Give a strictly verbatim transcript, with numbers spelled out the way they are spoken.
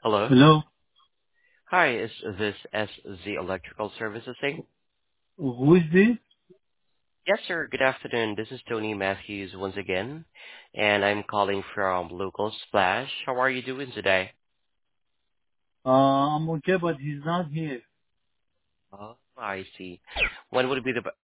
Hello. Hello. Hi, is this S Z Electrical Services thing? Who is this? Yes, sir. Good afternoon. This is Tony Matthews once again, and I'm calling from Local Splash. How are you doing today? Uh, I'm okay, but he's not here. Oh, I see. When would be the